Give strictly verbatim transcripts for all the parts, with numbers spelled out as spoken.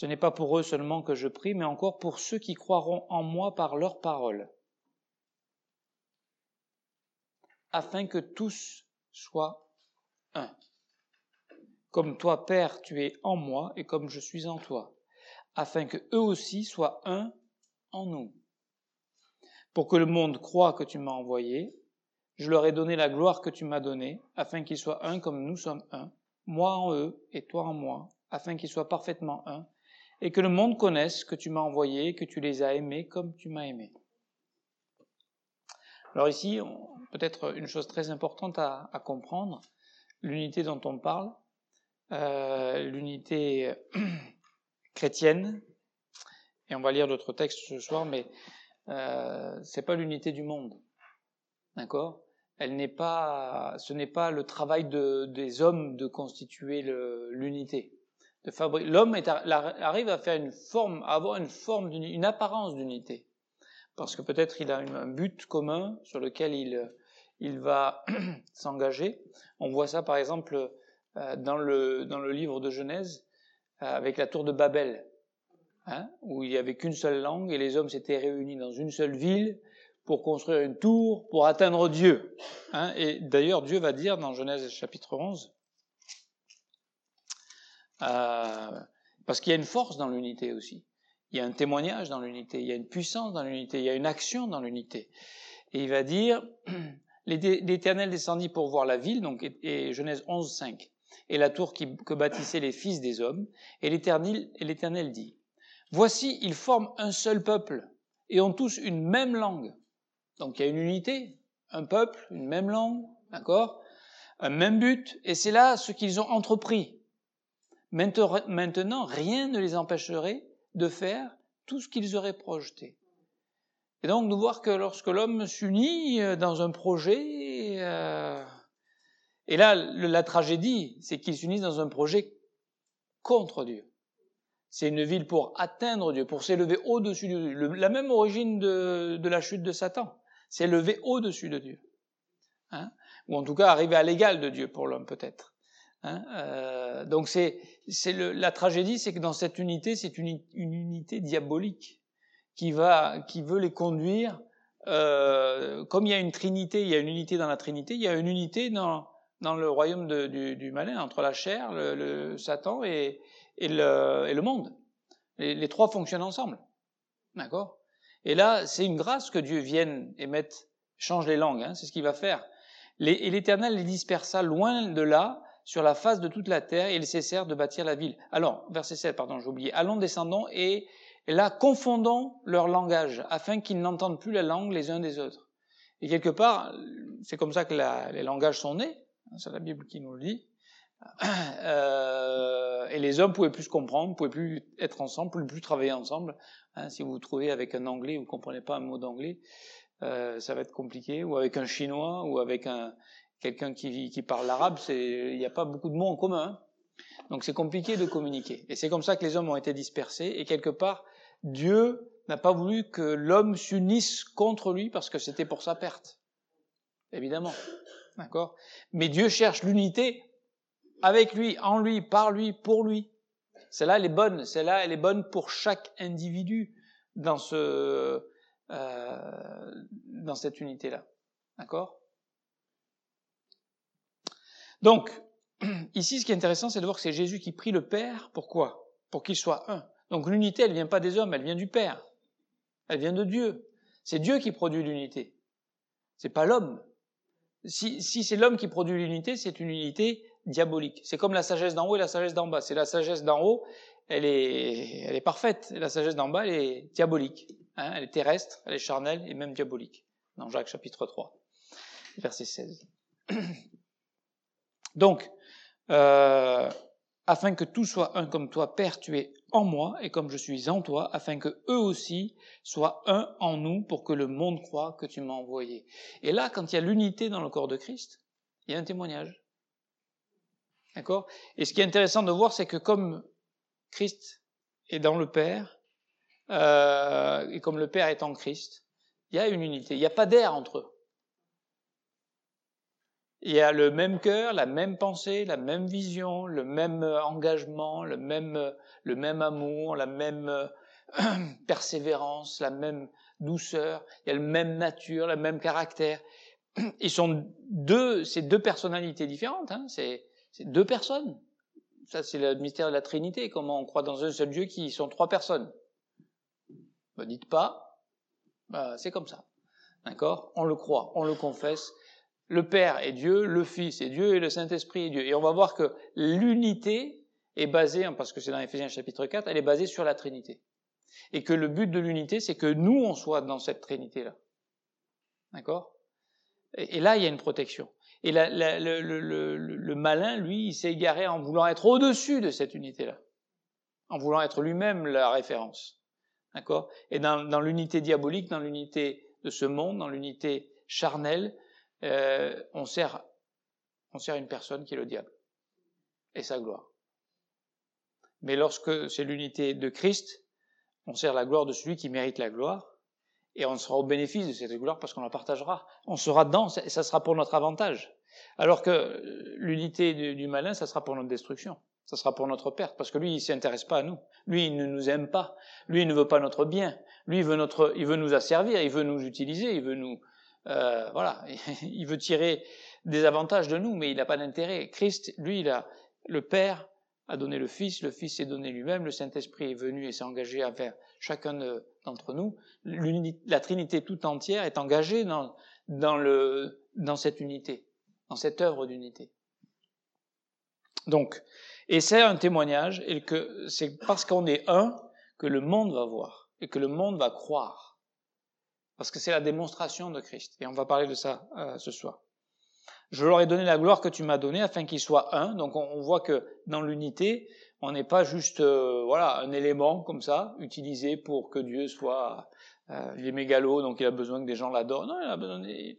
Ce n'est pas pour eux seulement que je prie, mais encore pour ceux qui croiront en moi par leur parole, afin que tous soient un. Comme toi, Père, tu es en moi et comme je suis en toi, afin que eux aussi soient un en nous. Pour que le monde croie que tu m'as envoyé, je leur ai donné la gloire que tu m'as donnée, afin qu'ils soient un comme nous sommes un, moi en eux et toi en moi, afin qu'ils soient parfaitement un, et que le monde connaisse que tu m'as envoyé et que tu les as aimés comme tu m'as aimé. Alors ici, peut-être une chose très importante à, à comprendre, l'unité dont on parle, euh, l'unité chrétienne, et on va lire d'autres textes ce soir, mais euh, c'est pas l'unité du monde, d'accord ? Elle n'est pas, ce n'est pas le travail de, des hommes de constituer le, l'unité. De fabri- L'homme est, arrive à faire une forme, à avoir une forme, d'unité, une apparence d'unité, parce que peut-être il a un but commun sur lequel il, il va s'engager. On voit ça par exemple dans le, dans le livre de Genèse avec la tour de Babel, hein, où il n'y avait qu'une seule langue et les hommes s'étaient réunis dans une seule ville pour construire une tour, pour atteindre Dieu. Hein, et d'ailleurs, Dieu va dire dans Genèse chapitre onze, euh, parce qu'il y a une force dans l'unité aussi. Il y a un témoignage dans l'unité, il y a une puissance dans l'unité, il y a une action dans l'unité. Et il va dire, l'Éternel descendit pour voir la ville, donc, et, et Genèse onze, cinq, et la tour qui, que bâtissaient les fils des hommes, et l'Éternel, et l'Éternel dit, voici, ils forment un seul peuple, et ont tous une même langue. Donc il y a une unité, un peuple, une même langue, d'accord, un même but, et c'est là ce qu'ils ont entrepris. Maintenant, rien ne les empêcherait de faire tout ce qu'ils auraient projeté. Et donc, de voir que lorsque l'homme s'unit dans un projet, euh, et là, la tragédie, c'est qu'ils s'unissent dans un projet contre Dieu. C'est une ville pour atteindre Dieu, pour s'élever au-dessus de Dieu. Le, la même origine de, de la chute de Satan, s'élever au-dessus de Dieu. Hein, ou en tout cas, arriver à l'égal de Dieu pour l'homme, peut-être. Hein, euh, donc c'est, c'est le, la tragédie, c'est que dans cette unité, c'est une, une unité diabolique qui va, qui veut les conduire. Euh, comme il y a une trinité, il y a une unité dans la trinité, il y a une unité dans dans le royaume de, du, du malin entre la chair, le, le Satan et, et, le, et le monde. Les, les trois fonctionnent ensemble, d'accord ? Et là, c'est une grâce que Dieu vienne et mette, change les langues. Hein, c'est ce qu'il va faire. Les, et l'Éternel les dispersa loin de là, sur la face de toute la terre, et ils cessèrent de bâtir la ville. Alors, verset sept, pardon, j'ai oublié. Allons, descendons, et, et là, confondons leur langage, afin qu'ils n'entendent plus la langue les uns des autres. Et quelque part, c'est comme ça que la, les langages sont nés, c'est la Bible qui nous le dit, euh, et les hommes pouvaient plus se comprendre, pouvaient plus être ensemble, pouvaient plus travailler ensemble. Hein, si vous vous trouvez avec un anglais, vous ne comprenez pas un mot d'anglais, euh, ça va être compliqué, ou avec un chinois, ou avec un... quelqu'un qui, qui parle l'arabe, il n'y a pas beaucoup de mots en commun. Hein. Donc c'est compliqué de communiquer. Et c'est comme ça que les hommes ont été dispersés. Et quelque part, Dieu n'a pas voulu que l'homme s'unisse contre lui parce que c'était pour sa perte. Évidemment. D'accord ? Mais Dieu cherche l'unité avec lui, en lui, par lui, pour lui. Celle-là, elle est bonne. Celle-là, elle est bonne pour chaque individu dans ce, euh, dans cette unité-là. D'accord ? Donc, ici, ce qui est intéressant, c'est de voir que c'est Jésus qui prie le Père. Pourquoi ? Pour qu'il soit un. Donc l'unité, elle vient pas des hommes, elle vient du Père. Elle vient de Dieu. C'est Dieu qui produit l'unité. C'est pas l'homme. Si, si c'est l'homme qui produit l'unité, c'est une unité diabolique. C'est comme la sagesse d'en haut et la sagesse d'en bas. C'est la sagesse d'en haut, elle est, elle est parfaite. Et la sagesse d'en bas, elle est diabolique. Hein, elle est terrestre, elle est charnelle et même diabolique. Dans Jacques chapitre trois, verset seize. Donc, euh, afin que tout soit un comme toi, Père, tu es en moi, et comme je suis en toi, afin que eux aussi soient un en nous, pour que le monde croie que tu m'as envoyé. Et là, quand il y a l'unité dans le corps de Christ, il y a un témoignage. D'accord ? Et ce qui est intéressant de voir, c'est que comme Christ est dans le Père, euh, et comme le Père est en Christ, il y a une unité. Il n'y a pas d'air entre eux. Il y a le même cœur, la même pensée, la même vision, le même engagement, le même, le même amour, la même persévérance, la même douceur, il y a le même nature, le même caractère. Ils sont deux, c'est deux personnalités différentes, hein, c'est, c'est deux personnes. Ça, c'est le mystère de la Trinité, comment on croit dans un seul Dieu qui sont trois personnes. Ne dites pas, bah, c'est comme ça. D'accord ? On le croit, on le confesse. Le Père est Dieu, le Fils est Dieu et le Saint-Esprit est Dieu. Et on va voir que l'unité est basée, parce que c'est dans Éphésiens chapitre quatre, elle est basée sur la Trinité. Et que le but de l'unité, c'est que nous, on soit dans cette Trinité-là. D'accord ? Et, et là, il y a une protection. Et la, la, le, le, le, le malin, lui, il s'est égaré en voulant être au-dessus de cette unité-là. En voulant être lui-même la référence. D'accord ? Et dans, dans l'unité diabolique, dans l'unité de ce monde, dans l'unité charnelle, Euh, on sert, on sert une personne qui est le diable et sa gloire. Mais lorsque c'est l'unité de Christ, on sert la gloire de celui qui mérite la gloire et on sera au bénéfice de cette gloire parce qu'on la partagera. On sera dedans et ça sera pour notre avantage. Alors que l'unité du, du malin, ça sera pour notre destruction. Ça sera pour notre perte parce que lui, il s'intéresse pas à nous. Lui, il ne nous aime pas. Lui, il ne veut pas notre bien. Lui, il veut notre, il veut nous asservir, il veut nous utiliser, il veut nous, Euh, voilà, il veut tirer des avantages de nous, mais il n'a pas d'intérêt. Christ, lui, il a, le Père a donné le Fils, le Fils s'est donné lui-même, le Saint-Esprit est venu et s'est engagé envers chacun de, d'entre nous. La Trinité tout entière est engagée dans, dans, le, dans cette unité, dans cette œuvre d'unité. Donc, et c'est un témoignage, et que c'est parce qu'on est un que le monde va voir et que le monde va croire. Parce que c'est la démonstration de Christ. Et on va parler de ça euh, ce soir. Je leur ai donné la gloire que tu m'as donnée afin qu'ils soient un. Donc on, on voit que dans l'unité, on n'est pas juste euh, voilà un élément comme ça, utilisé pour que Dieu soit... Euh, il est mégalo, donc il a besoin que des gens l'adorent. Non, il a besoin... De...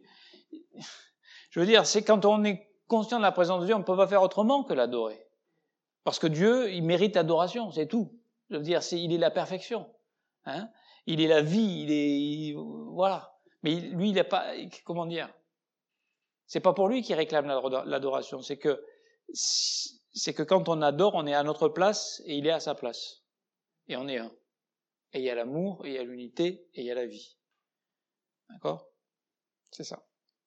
Je veux dire, c'est quand on est conscient de la présence de Dieu, on ne peut pas faire autrement que l'adorer. Parce que Dieu, il mérite adoration, c'est tout. Je veux dire, c'est, il est la perfection. Hein ? Il est la vie, il est, il, voilà. Mais lui, il n'a pas, comment dire, c'est pas pour lui qu'il réclame l'adoration, c'est que, c'est que quand on adore, on est à notre place et il est à sa place. Et on est un. Et il y a l'amour, et il y a l'unité, et il y a la vie. D'accord ? C'est ça.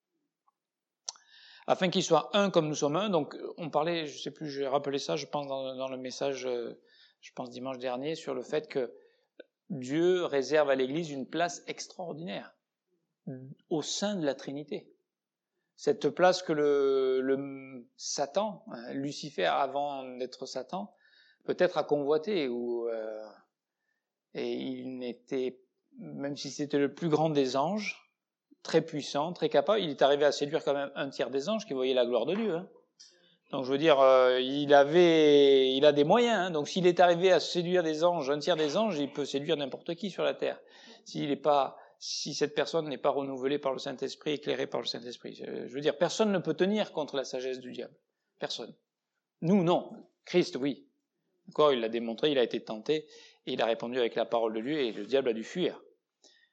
Afin qu'il soit un comme nous sommes un, donc on parlait, je sais plus, j'ai rappelé ça, je pense dans, dans le message, je pense dimanche dernier, sur le fait que Dieu réserve à l'Église une place extraordinaire au sein de la Trinité. Cette place que le, le Satan, Lucifer avant d'être Satan, peut-être a convoité, où, euh, et il n'était, même si c'était le plus grand des anges, très puissant, très capable, il est arrivé à séduire quand même un tiers des anges qui voyaient la gloire de Dieu. Hein. Donc je veux dire, euh, il avait, il a des moyens. Hein. Donc s'il est arrivé à séduire des anges, un tiers des anges, il peut séduire n'importe qui sur la terre. S'il est pas, si cette personne n'est pas renouvelée par le Saint-Esprit, éclairée par le Saint-Esprit. Je veux dire, personne ne peut tenir contre la sagesse du diable. Personne. Nous, non. Christ, oui. Encore, il l'a démontré, il a été tenté, et il a répondu avec la parole de Dieu, et le diable a dû fuir. Pourquoi ?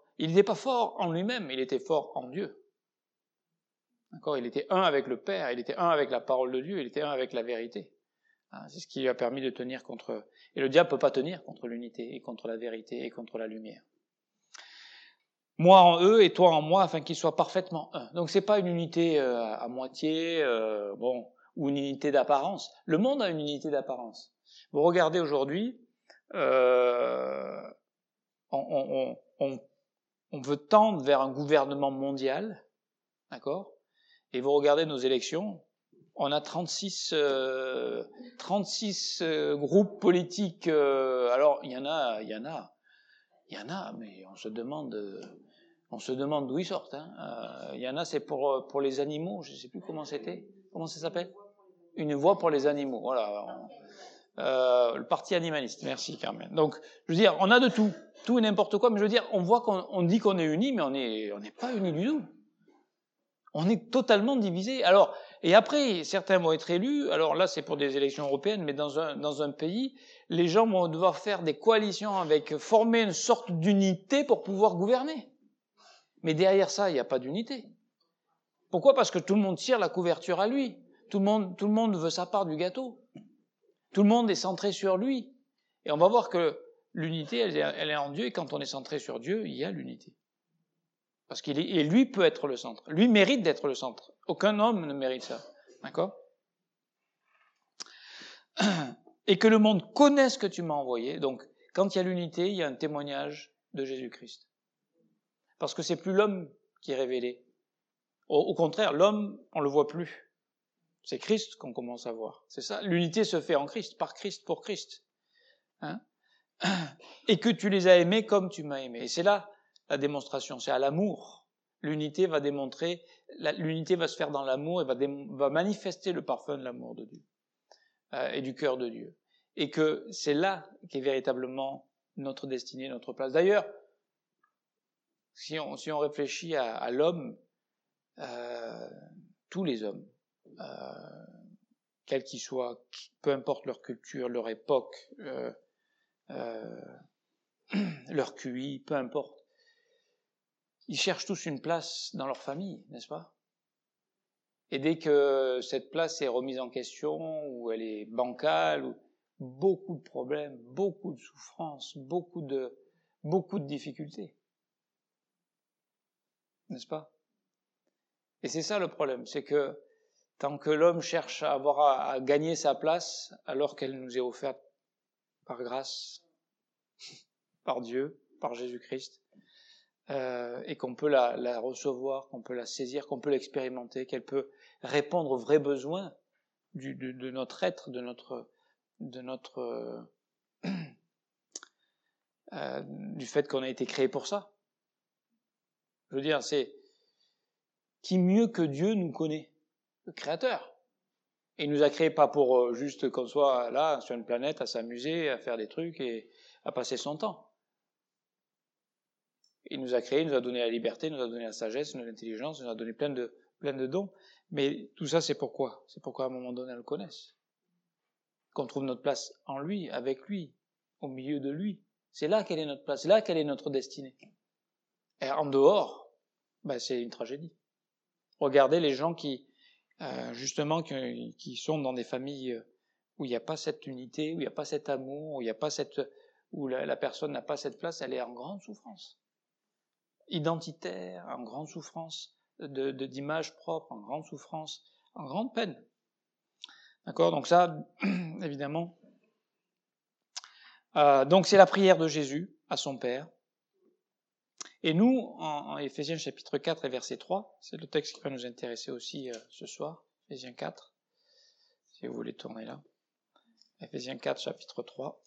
Il n'était pas fort en lui-même, il était fort en Dieu. D'accord ? Il était un avec le Père, il était un avec la parole de Dieu, il était un avec la vérité. C'est ce qui lui a permis de tenir contre... Et le diable ne peut pas tenir contre l'unité, et contre la vérité, et contre la lumière. Moi en eux et toi en moi, afin qu'ils soient parfaitement un. Donc c'est pas une unité euh, à moitié, euh, bon, ou une unité d'apparence. Le monde a une unité d'apparence. Vous regardez aujourd'hui, euh, on, on, on, on veut tendre vers un gouvernement mondial, d'accord ? Et vous regardez nos élections, on a trente-six, euh, trente-six euh, groupes politiques. Euh, alors il y en a, il y en a, il y en a, mais on se demande, euh, on se demande d'où ils sortent. Hein. Euh, il y en a, c'est pour pour les animaux. Je sais plus comment c'était. Comment ça s'appelle ? Une voix pour les animaux. Voilà. Euh, le parti animaliste. Merci Carmen. Donc je veux dire, on a de tout, tout et n'importe quoi. Mais je veux dire, on voit qu'on on dit qu'on est unis, mais on est on n'est pas unis du tout. On est totalement divisé. Alors, et après, certains vont être élus. Alors là, c'est pour des élections européennes, mais dans un, dans un pays, les gens vont devoir faire des coalitions avec, former une sorte d'unité pour pouvoir gouverner. Mais derrière ça, il n'y a pas d'unité. Pourquoi? Parce que tout le monde tire la couverture à lui. Tout le monde, tout le monde veut sa part du gâteau. Tout le monde est centré sur lui. Et on va voir que l'unité, elle, elle est en Dieu, et quand on est centré sur Dieu, il y a l'unité. Parce qu'il est, et lui peut être le centre. Lui mérite d'être le centre. Aucun homme ne mérite ça. D'accord? Et que le monde connaisse que tu m'as envoyé. Donc, quand il y a l'unité, il y a un témoignage de Jésus-Christ. Parce que c'est plus l'homme qui est révélé. Au, au contraire, l'homme, on le voit plus. C'est Christ qu'on commence à voir. C'est ça. L'unité se fait en Christ, par Christ, pour Christ. Hein? Et que tu les as aimés comme tu m'as aimé. Et c'est là la démonstration. C'est à l'amour. L'unité va démontrer, la, l'unité va se faire dans l'amour et va, dé, va manifester le parfum de l'amour de Dieu euh, et du cœur de Dieu. Et que c'est là qu'est véritablement notre destinée, notre place. D'ailleurs, si on, si on réfléchit à, à l'homme, euh, tous les hommes, euh, quels qu'ils soient, peu importe leur culture, leur époque, euh, euh, leur Q I, peu importe, ils cherchent tous une place dans leur famille, n'est-ce pas? Et dès que cette place est remise en question, ou elle est bancale, ou beaucoup de problèmes, beaucoup de souffrances, beaucoup de, beaucoup de difficultés. N'est-ce pas? Et c'est ça le problème, c'est que tant que l'homme cherche à avoir à, à gagner sa place, alors qu'elle nous est offerte par grâce, par Dieu, par Jésus-Christ, euh, et qu'on peut la, la recevoir, qu'on peut la saisir, qu'on peut l'expérimenter, qu'elle peut répondre aux vrais besoins du, de, de notre être, de notre, de notre, euh, euh, du fait qu'on a été créé pour ça. Je veux dire, c'est qui mieux que Dieu nous connaît, le Créateur. Et il nous a créés pas pour euh, juste qu'on soit là sur une planète à s'amuser, à faire des trucs et à passer son temps. Il nous a créés, il nous a donné la liberté, il nous a donné la sagesse, l'intelligence, il nous a donné plein de, plein de dons. Mais tout ça, c'est pourquoi? C'est pourquoi à un moment donné, on le connaisse. Qu'on trouve notre place en lui, avec lui, au milieu de lui. C'est là quelle est notre place, c'est là quelle est notre destinée. Et en dehors, ben, c'est une tragédie. Regardez les gens qui, euh, justement, qui, qui sont dans des familles où il n'y a pas cette unité, où il n'y a pas cet amour, où il n'y a pas cette, où la, la personne n'a pas cette place, elle est en grande souffrance. Identitaire, en grande souffrance, de, de, d'image propre, en grande souffrance, en grande peine. D'accord? Donc ça, évidemment. Euh, donc c'est la prière de Jésus à son Père. Et nous, en, en Éphésiens chapitre quatre et verset trois, c'est le texte qui va nous intéresser aussi euh, ce soir, Éphésiens quatre, si vous voulez tourner là. Éphésiens quatre, chapitre trois.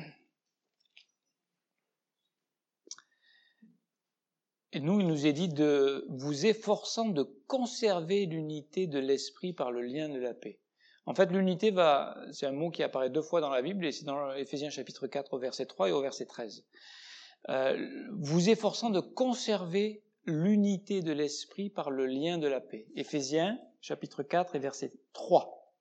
Et nous, il nous est dit de vous efforçant de conserver l'unité de l'esprit par le lien de la paix. En fait, l'unité va, c'est un mot qui apparaît deux fois dans la Bible, et c'est dans Éphésiens chapitre quatre au verset trois et au verset treize. Euh, vous efforçant de conserver l'unité de l'esprit par le lien de la paix. Éphésiens chapitre quatre et verset trois.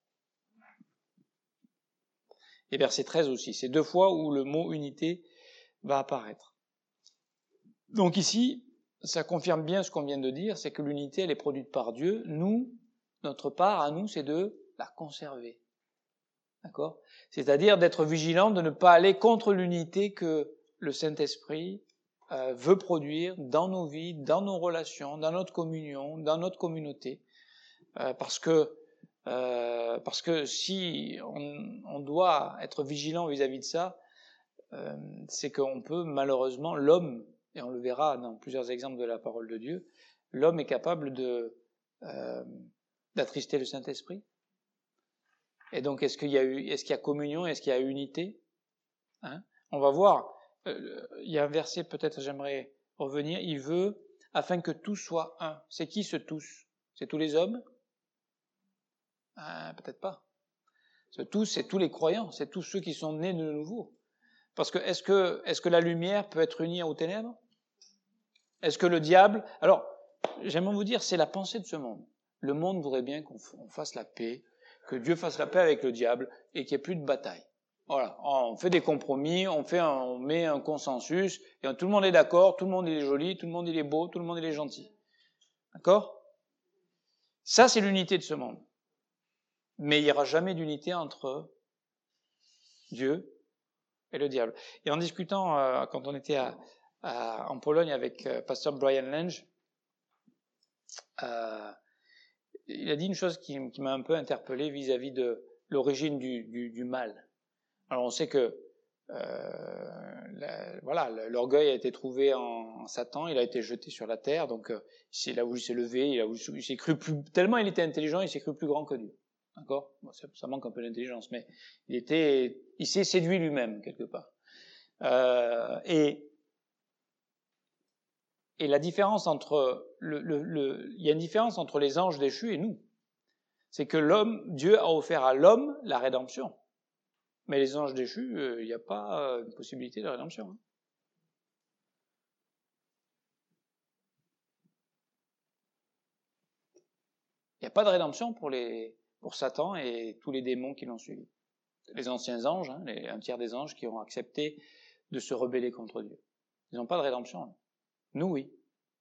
Et verset treize aussi. C'est deux fois où le mot unité va apparaître. Donc ici, ça confirme bien ce qu'on vient de dire, c'est que l'unité, elle est produite par Dieu. Nous, notre part à nous, c'est de la conserver. D'accord? C'est-à-dire d'être vigilant, de ne pas aller contre l'unité que le Saint-Esprit euh, veut produire dans nos vies, dans nos relations, dans notre communion, dans notre communauté. Euh, parce que euh, parce que si on, on doit être vigilant vis-à-vis de ça, euh, c'est qu'on peut malheureusement, l'homme, et on le verra dans plusieurs exemples de la parole de Dieu, l'homme est capable de euh, d'attrister le Saint-Esprit. Et donc, est-ce qu'il y a eu, est-ce qu'il y a communion, est-ce qu'il y a unité? Hein? On va voir. Euh, il y a un verset, peut-être j'aimerais revenir. Il veut, afin que tous soient un. C'est qui ce tous? C'est tous les hommes? Ah, peut-être pas. Ce tous, c'est tous les croyants, c'est tous ceux qui sont nés de nouveau. Parce que est-ce que est-ce que la lumière peut être unie aux ténèbres? Est-ce que le diable... Alors, j'aimerais vous dire, c'est la pensée de ce monde. Le monde voudrait bien qu'on fasse la paix, que Dieu fasse la paix avec le diable et qu'il n'y ait plus de bataille. Voilà, on fait des compromis, on fait un, on met un consensus, et tout le monde est d'accord, tout le monde est joli, tout le monde il est beau, tout le monde il est gentil. D'accord? Ça, c'est l'unité de ce monde. Mais il n'y aura jamais d'unité entre Dieu et le diable. Et en discutant, euh, quand on était à, à, en Pologne avec euh, pasteur Brian Lange, euh, il a dit une chose qui, qui m'a un peu interpellé vis-à-vis de l'origine du, du, du mal. Alors on sait que euh, la, voilà, l'orgueil a été trouvé en, en Satan, il a été jeté sur la terre, donc euh, il a voulu se lever, il a voulu, il s'est cru plus, tellement il était intelligent, il s'est cru plus grand que Dieu. D'accord ? Bon, ça, ça manque un peu d'intelligence, mais il était, il s'est séduit lui-même quelque part. Euh, et et la différence entre le, le, le, il y a une différence entre les anges déchus et nous. C'est que l'homme, Dieu a offert à l'homme la rédemption. Mais les anges déchus, il euh, n'y a pas euh, une possibilité de rédemption. Hein. Il n'y a pas de rédemption pour, les, pour Satan et tous les démons qui l'ont suivi. Les anciens anges, hein, les, un tiers des anges qui ont accepté de se rebeller contre Dieu. Ils n'ont pas de rédemption. Là. Nous, oui.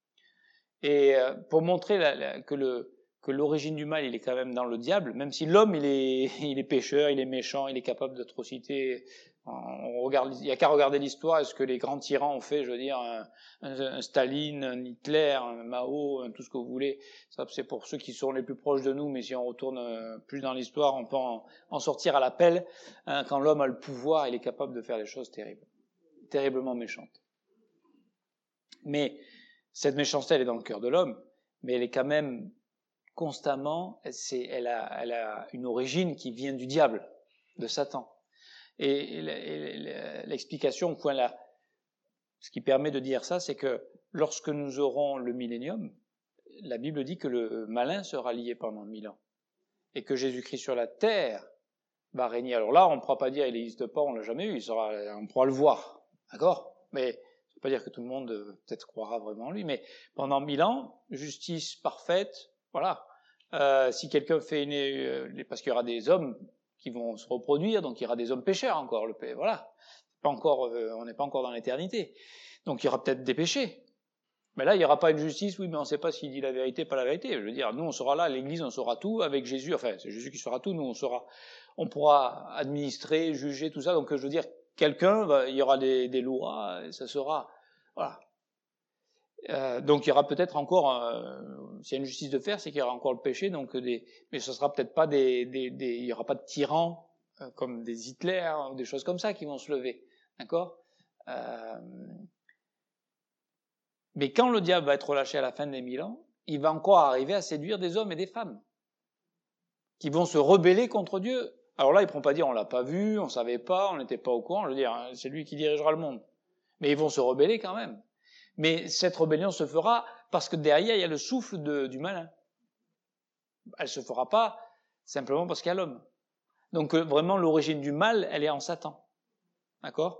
Et euh, pour montrer la, la, que, le, que l'origine du mal, il est quand même dans le diable, même si l'homme, il est, il est pécheur, il est méchant, il est capable d'atrocités. On regarde, il n'y a qu'à regarder l'histoire, est-ce que les grands tyrans ont fait, je veux dire, un, un, un Staline, un Hitler, un Mao, un tout ce que vous voulez. Ça, c'est pour ceux qui sont les plus proches de nous, mais si on retourne plus dans l'histoire, on peut en, en sortir à l'appel. Hein, quand l'homme a le pouvoir, il est capable de faire des choses terribles, terriblement méchantes. Mais cette méchanceté, elle est dans le cœur de l'homme, mais elle est quand même constamment, c'est, elle, a, elle a une origine qui vient du diable, de Satan. Et l'explication, point là, ce qui permet de dire ça, c'est que lorsque nous aurons le millénium, la Bible dit que le malin sera lié pendant mille ans. Et que Jésus-Christ sur la terre va régner. Alors là, on ne pourra pas dire il n'existe pas, on ne l'a jamais eu, il sera, on pourra le voir. D'accord ? Mais ça ne veut pas dire que tout le monde peut-être croira vraiment en lui. Mais pendant mille ans, justice parfaite, voilà. Euh, si quelqu'un fait une... Euh, parce qu'il y aura des hommes qui vont se reproduire, donc il y aura des hommes pécheurs encore, le péché, voilà. Pas encore, euh, on n'est pas encore dans l'éternité. Donc il y aura peut-être des péchés. Mais là, il n'y aura pas une justice, oui, mais on ne sait pas s'il dit la vérité, pas la vérité. Je veux dire, nous, on sera là, l'Église, on saura tout, avec Jésus, enfin, c'est Jésus qui saura tout, nous, on saura, on pourra administrer, juger, tout ça. Donc, je veux dire, quelqu'un, bah, il y aura des, des lois, et ça sera, voilà. Euh, donc, il y aura peut-être encore, euh, s'il y a une justice de faire, c'est qu'il y aura encore le péché, donc des, mais ce sera peut-être pas des, des, des il y aura pas de tyrans, euh, comme des Hitler, ou des choses comme ça qui vont se lever. D'accord? Euh, Mais quand le diable va être relâché à la fin des mille ans, il va encore arriver à séduire des hommes et des femmes qui vont se rebeller contre Dieu. Alors là, ils ne pourront pas dire on l'a pas vu, on savait pas, on n'était pas au courant. Je veux dire, c'est lui qui dirigera le monde. Mais ils vont se rebeller quand même. Mais cette rébellion se fera parce que derrière, il y a le souffle de, du malin. Elle se fera pas simplement parce qu'il y a l'homme. Donc vraiment, l'origine du mal, elle est en Satan. D'accord ?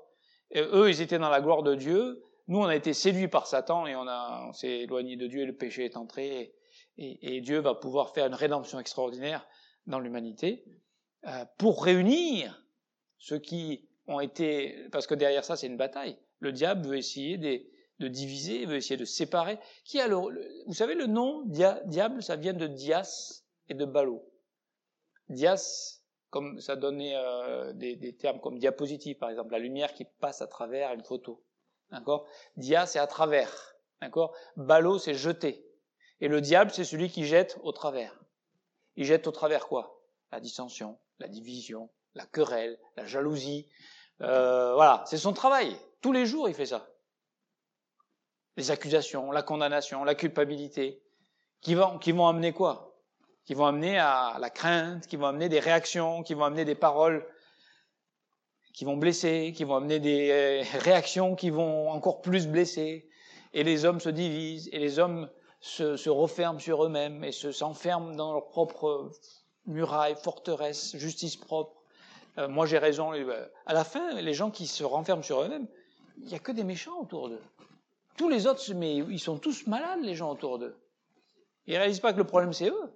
Et eux, ils étaient dans la gloire de Dieu. Nous, on a été séduits par Satan et on, a, on s'est éloigné de Dieu et le péché est entré. Et, et, et Dieu va pouvoir faire une rédemption extraordinaire dans l'humanité euh, pour réunir ceux qui ont été... Parce que derrière ça, c'est une bataille. Le diable veut essayer de, de diviser, veut essayer de séparer. Qui a le, le, vous savez, le nom dia, diable, ça vient de dias et de balo. Dias, comme ça donnait euh, des, des termes comme diapositive, par exemple, la lumière qui passe à travers une photo. D'accord ? Dia, c'est à travers. D'accord ? Balo, c'est jeter. Et le diable, c'est celui qui jette au travers. Il jette au travers quoi ? La dissension, la division, la querelle, la jalousie. Euh, voilà, c'est son travail. Tous les jours, il fait ça. Les accusations, la condamnation, la culpabilité, qui vont, qui vont amener quoi ? Qui vont amener à la crainte, qui vont amener des réactions, qui vont amener des paroles qui vont blesser, qui vont amener des réactions qui vont encore plus blesser. Et les hommes se divisent, et les hommes se, se referment sur eux-mêmes, et se, s'enferment dans leur propre muraille, forteresse, justice propre. Euh, moi j'ai raison. À la fin, les gens qui se renferment sur eux-mêmes, il n'y a que des méchants autour d'eux. Tous les autres, mais ils sont tous malades, les gens autour d'eux. Ils ne réalisent pas que le problème, c'est eux.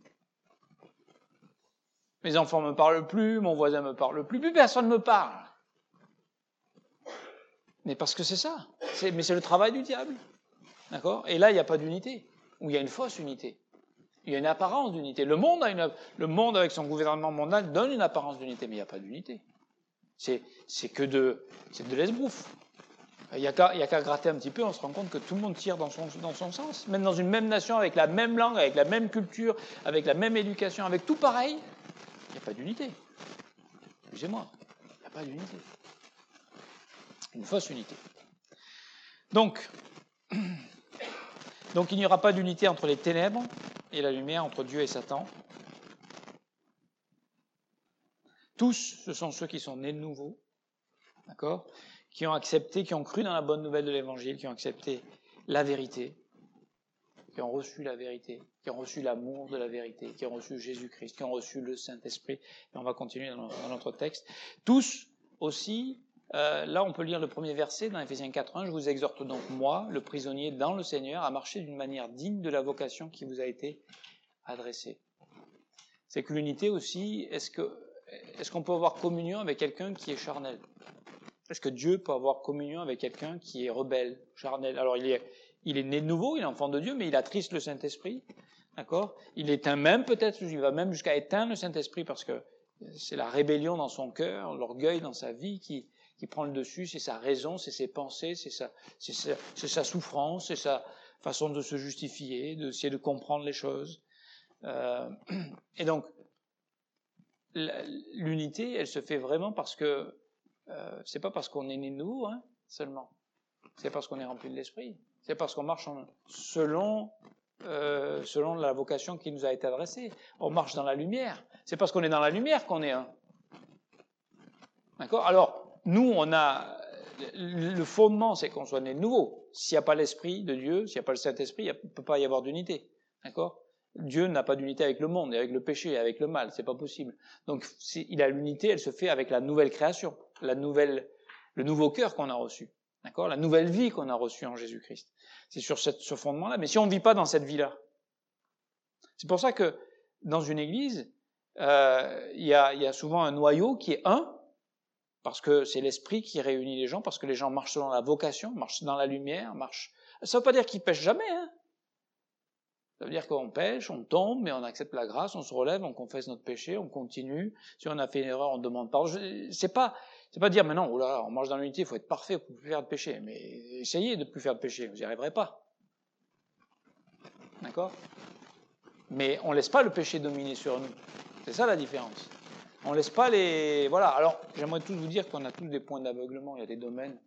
Mes enfants me parlent plus, mon voisin me parle plus, plus personne me parle. Mais parce que c'est ça. Mais c'est le travail du diable. D'accord ? Et là, il n'y a pas d'unité. Ou il y a une fausse unité. Il y a une apparence d'unité. Le monde, a une, le monde avec son gouvernement mondial, donne une apparence d'unité, mais il n'y a pas d'unité. C'est, c'est que de, c'est de l'esbrouffe. Il n'y a qu'à, il y a qu'à gratter un petit peu, on se rend compte que tout le monde tire dans son, dans son sens. Même dans une même nation, avec la même langue, avec la même culture, avec la même éducation, avec tout pareil, il n'y a pas d'unité. Excusez-moi, il n'y a pas d'unité. Une fausse unité. Donc, donc il n'y aura pas d'unité entre les ténèbres et la lumière, entre Dieu et Satan. Tous, ce sont ceux qui sont nés de nouveau, d'accord, qui ont accepté, qui ont cru dans la bonne nouvelle de l'Évangile, qui ont accepté la vérité, qui ont reçu la vérité, qui ont reçu l'amour de la vérité, qui ont reçu Jésus-Christ, qui ont reçu le Saint-Esprit. Et on va continuer dans notre texte. Tous aussi, euh, là on peut lire le premier verset dans Éphésiens quatre un, « Je vous exhorte donc, moi, le prisonnier dans le Seigneur, à marcher d'une manière digne de la vocation qui vous a été adressée. » C'est que l'unité aussi, est-ce que, est-ce qu'on peut avoir communion avec quelqu'un qui est charnel ? Est-ce que Dieu peut avoir communion avec quelqu'un qui est rebelle, charnel ? Alors il est, il est né de nouveau, il est enfant de Dieu, mais il attriste le Saint-Esprit, d'accord ? Il éteint même peut-être, il va même jusqu'à éteindre le Saint-Esprit parce que c'est la rébellion dans son cœur, l'orgueil dans sa vie qui, qui prend le dessus, c'est sa raison, c'est ses pensées, c'est sa, c'est sa, c'est sa souffrance, c'est sa façon de se justifier, d'essayer de comprendre les choses. Euh, et donc, l'unité, elle se fait vraiment parce que Euh, c'est pas parce qu'on est né de nouveau, hein, seulement. C'est parce qu'on est rempli de l'esprit. C'est parce qu'on marche en, selon, euh, selon la vocation qui nous a été adressée. On marche dans la lumière. C'est parce qu'on est dans la lumière qu'on est un. D'accord ? Alors, nous, on a, le fondement, c'est qu'on soit né de nouveau. S'il n'y a pas l'esprit de Dieu, s'il n'y a pas le Saint-Esprit, il ne peut pas y avoir d'unité. D'accord ? Dieu n'a pas d'unité avec le monde, et avec le péché, avec le mal, c'est pas possible. Donc, il a l'unité, elle se fait avec la nouvelle création, la nouvelle, le nouveau cœur qu'on a reçu, d'accord, la nouvelle vie qu'on a reçue en Jésus-Christ. C'est sur cette, ce fondement-là. Mais si on ne vit pas dans cette vie-là, c'est pour ça que dans une église, euh, il y a, il y a souvent un noyau qui est un, parce que c'est l'esprit qui réunit les gens, parce que les gens marchent selon la vocation, marchent dans la lumière, marchent. Ça ne veut pas dire qu'ils pêchent jamais, hein. Ça veut dire qu'on pêche, on tombe, mais on accepte la grâce, on se relève, on confesse notre péché, on continue. Si on a fait une erreur, on demande pardon. C'est pas, c'est pas dire, mais non, oh là, on marche dans l'unité, il faut être parfait pour ne plus faire de péché. Mais essayez de ne plus faire de péché, vous n'y arriverez pas. D'accord ? Mais on laisse pas le péché dominer sur nous. C'est ça la différence. On laisse pas les, voilà. Alors, j'aimerais tous vous dire qu'on a tous des points d'aveuglement. Il y a des domaines.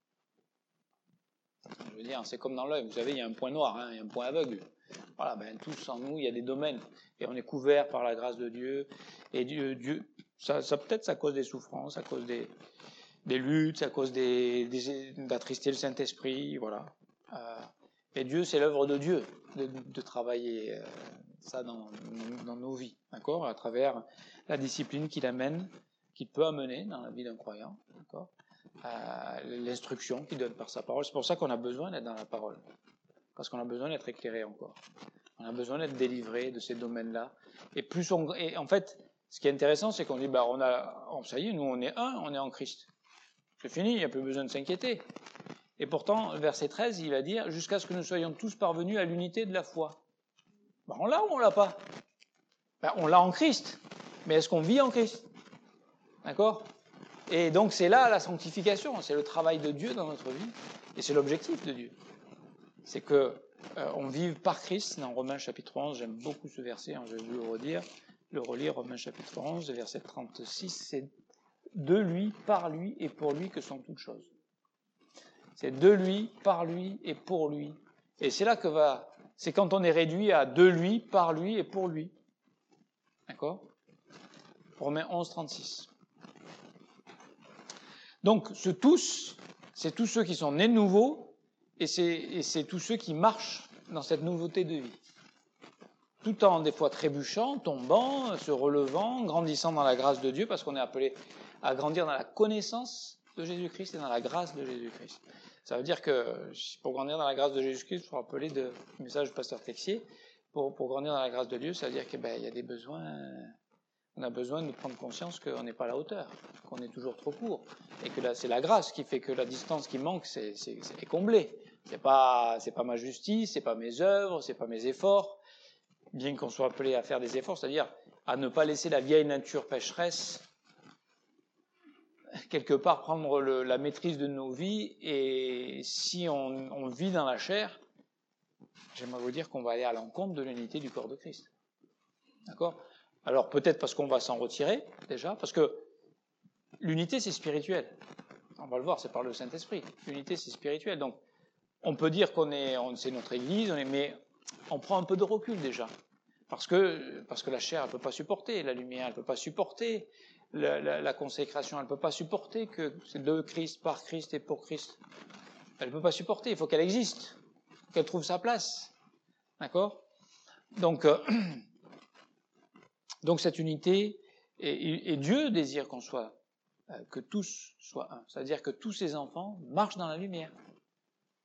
Je veux dire, c'est comme dans l'œil. Vous savez, il y a un point noir, hein, il y a un point aveugle. Voilà, ben tous en nous, il y a des domaines. Et on est couvert par la grâce de Dieu. Et Dieu, Dieu ça, ça peut-être, ça cause des souffrances, ça cause des, des luttes, ça cause des, des, d'attrister le Saint-Esprit, voilà. Euh, et Dieu, c'est l'œuvre de Dieu de, de travailler euh, ça dans, dans nos vies, d'accord, à travers la discipline qu'il amène, qu'il peut amener dans la vie d'un croyant, d'accord, euh, l'instruction qu'il donne par sa parole. C'est pour ça qu'on a besoin d'être dans la parole. Parce qu'on a besoin d'être éclairé encore. On a besoin d'être délivré de ces domaines-là. Et plus on, et en fait, ce qui est intéressant, c'est qu'on dit, bah, on a, oh, ça y est, nous, on est un, on est en Christ. C'est fini, il n'y a plus besoin de s'inquiéter. Et pourtant, verset treize, il va dire, jusqu'à ce que nous soyons tous parvenus à l'unité de la foi. Bah, on l'a ou on l'a pas? Bah, on l'a en Christ. Mais est-ce qu'on vit en Christ? D'accord? Et donc, c'est là la sanctification. C'est le travail de Dieu dans notre vie. Et c'est l'objectif de Dieu. C'est que euh, on vive par Christ, dans Romains chapitre onze, j'aime beaucoup ce verset, hein, je vais vous le redire, le relire, Romains chapitre onze, verset trente-six, c'est de lui, par lui et pour lui que sont toutes choses. C'est de lui, par lui et pour lui. Et c'est là que va, c'est quand on est réduit à de lui, par lui et pour lui. D'accord ? Romains onze, trente-six. Donc, ce tous, c'est tous ceux qui sont nés de nouveau, et c'est, et c'est tous ceux qui marchent dans cette nouveauté de vie. Tout en, des fois, trébuchant, tombant, se relevant, grandissant dans la grâce de Dieu, parce qu'on est appelé à grandir dans la connaissance de Jésus-Christ et dans la grâce de Jésus-Christ. Ça veut dire que, pour grandir dans la grâce de Jésus-Christ, il faut rappeler le message du pasteur Texier, pour, pour grandir dans la grâce de Dieu, ça veut dire qu'il ben, y a des besoins, on a besoin de prendre conscience qu'on n'est pas à la hauteur, qu'on est toujours trop court, et que là, c'est la grâce qui fait que la distance qui manque, c'est, c'est, c'est comblée. C'est pas, c'est pas ma justice, c'est pas mes œuvres, c'est pas mes efforts. bien qu'on soit appelé à faire des efforts, c'est-à-dire à ne pas laisser la vieille nature pécheresse quelque part prendre le, la maîtrise de nos vies, et si on, on vit dans la chair, j'aimerais vous dire qu'on va aller à l'encontre de l'unité du corps de Christ. D'accord ? Alors peut-être parce qu'on va s'en retirer, déjà, parce que l'unité c'est spirituel. On va le voir, c'est par le Saint-Esprit. L'unité c'est spirituel. Donc on peut dire qu'on est, on, c'est notre Église, on est, mais on prend un peu de recul déjà. Parce que, parce que la chair, elle ne peut pas supporter la lumière, elle ne peut pas supporter la, la, la consécration, elle ne peut pas supporter que c'est de Christ, par Christ et pour Christ. Elle ne peut pas supporter, il faut qu'elle existe, qu'elle trouve sa place. D'accord ? Donc, euh, donc cette unité, et, et Dieu désire qu'on soit, euh, que tous soient un. C'est-à-dire que tous ses enfants marchent dans la lumière. D'accord ?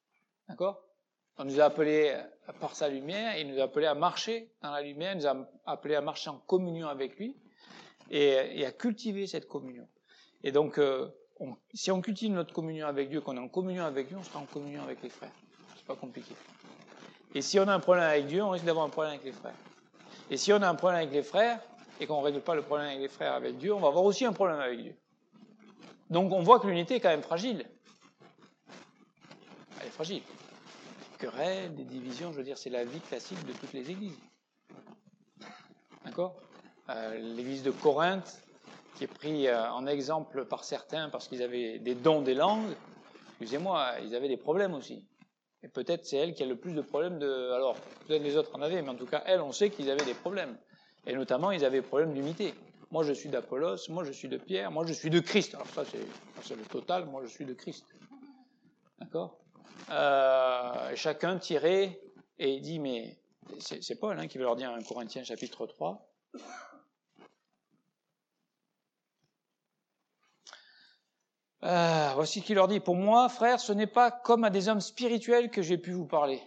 On nous a appelés par sa lumière, il nous a appelés à marcher dans la lumière, il nous a appelés à marcher en communion avec lui et, et à cultiver cette communion. Et donc, euh, on, si on cultive notre communion avec Dieu, qu'on est en communion avec lui, on sera en communion avec les frères. C'est pas compliqué. Et si on a un problème avec Dieu, on risque d'avoir un problème avec les frères. Et si on a un problème avec les frères et qu'on ne règle pas le problème avec les frères avec Dieu, on va avoir aussi un problème avec Dieu. Donc, on voit que l'unité est quand même fragile. Elle est fragile. Querelles, des divisions, je veux dire, c'est la vie classique de toutes les églises. D'accord ? euh, L'église de Corinthe, qui est prise euh, en exemple par certains parce qu'ils avaient des dons des langues, excusez-moi, ils avaient des problèmes aussi. Et peut-être c'est elle qui a le plus de problèmes de... Alors, peut-être les autres en avaient, mais en tout cas, elle, on sait qu'ils avaient des problèmes. Et notamment, ils avaient des problèmes d'unité. Moi, je suis d'Apollos, moi, je suis de Pierre, moi, je suis de Christ. Alors ça, c'est, ça, c'est le total, moi, je suis de Christ. D'accord ? Euh, chacun tirait et il dit, mais c'est, c'est Paul hein, qui veut leur dire en Corinthiens chapitre trois. Euh, voici ce qu'il leur dit. Pour moi, frères, ce n'est pas comme à des hommes spirituels que j'ai pu vous parler.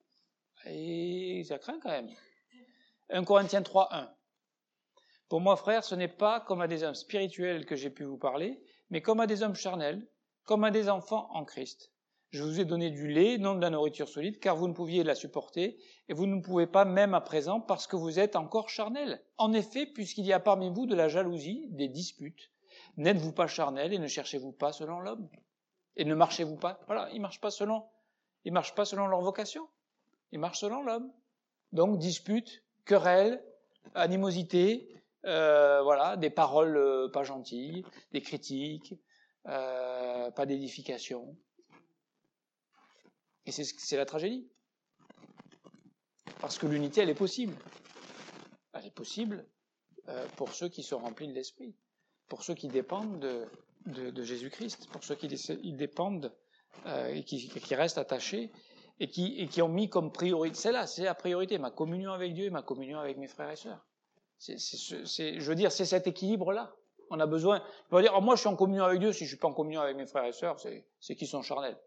Et ça craint quand même. un Corinthiens trois, un. Pour moi, frères, ce n'est pas comme à des hommes spirituels que j'ai pu vous parler, mais comme à des hommes charnels, comme à des enfants en Christ. Je vous ai donné du lait, non de la nourriture solide, car vous ne pouviez la supporter, et vous ne pouvez pas même à présent, parce que vous êtes encore charnels. En effet, puisqu'il y a parmi vous de la jalousie, des disputes, n'êtes-vous pas charnels et ne cherchez-vous pas selon l'homme? Et ne marchez-vous pas? Voilà, ils marchent pas selon, ils marchent pas selon leur vocation. Ils marchent selon l'homme. Donc, disputes, querelles, animosité, euh, voilà, des paroles euh, pas gentilles, des critiques, euh, pas d'édification. Et c'est, c'est la tragédie. Parce que l'unité, elle est possible. Elle est possible euh, pour ceux qui sont remplis de l'esprit, pour ceux qui dépendent de, de, de Jésus-Christ, pour ceux qui ils dépendent euh, et qui, qui restent attachés et qui, et qui ont mis comme priorité, c'est là, c'est la priorité, ma communion avec Dieu et ma communion avec mes frères et sœurs. C'est, c'est, c'est, je veux dire, c'est cet équilibre-là. On a besoin. On va dire, oh, moi je suis en communion avec Dieu, si je suis pas en communion avec mes frères et sœurs, c'est, c'est qu'ils sont charnels.